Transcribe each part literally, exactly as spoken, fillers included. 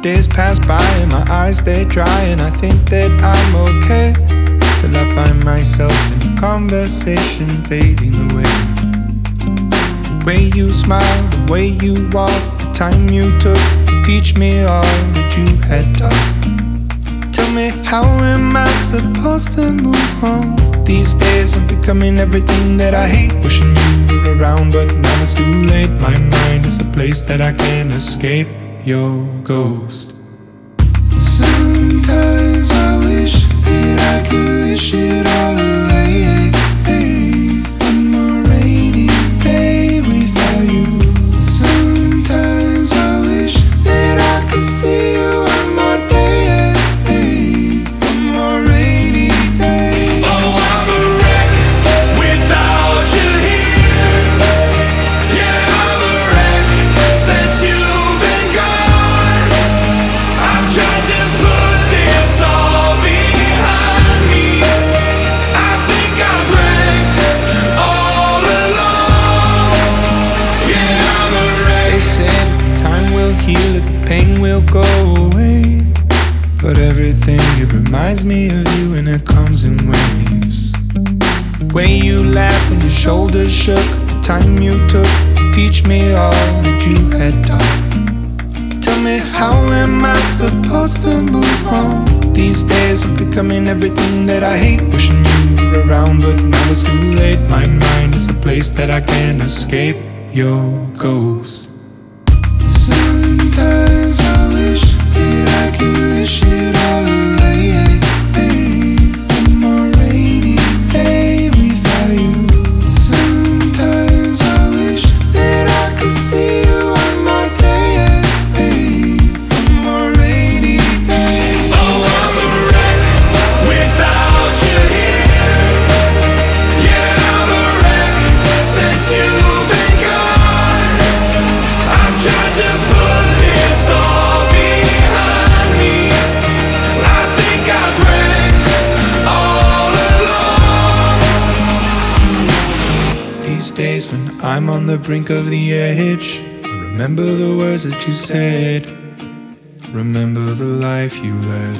Days pass by and my eyes stay dry, and I think that I'm okay, till I find myself in a conversation fading away. The way you smile, the way you walk, the time you took to teach me all that you had taught. Tell me, how am I supposed to move on? These days I'm becoming everything that I hate. Wishing you were around, but now it's too late. My mind is a place that I can't escape your ghost. Sometimes I wish that I could wish it all away. One more rainy day without you. Sometimes I wish that I could see you one more day. One more rainy day. Oh, I'm a wreck without you here. Yeah, I'm a wreck since you've been gone. I've tried to put this all behind me. I think I've wrecked all along. Yeah, I'm a wreck. They said time will heal it, the pain will go away, but everything, it reminds me of you, and it comes in waves. The way you laughed when your shoulders shook, the time you took to teach me all that you had taught. Tell me, how am I supposed to move on? These days I'm becoming everything that I hate. Wishing you were around, but now it's too late. My mind is a place that I can't escape your ghost. Sometimes I wish that I could wish it all away. One more rainy day without you. Sometimes I wish that I could see you one more day. One more rainy day. Oh, I'm a wreck without you here. Yeah, I'm a wreck since you've been gone. I've tried to put this all behind me. I think I've wrecked all along. These days when I'm on the brink of the edge, I remember the words that you said, remember the life you led.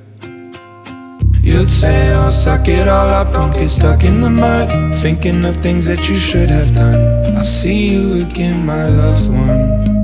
You'd say, oh, suck it all up, don't get stuck in the mud, thinking of things that you should have done. I'll see you again, my loved one.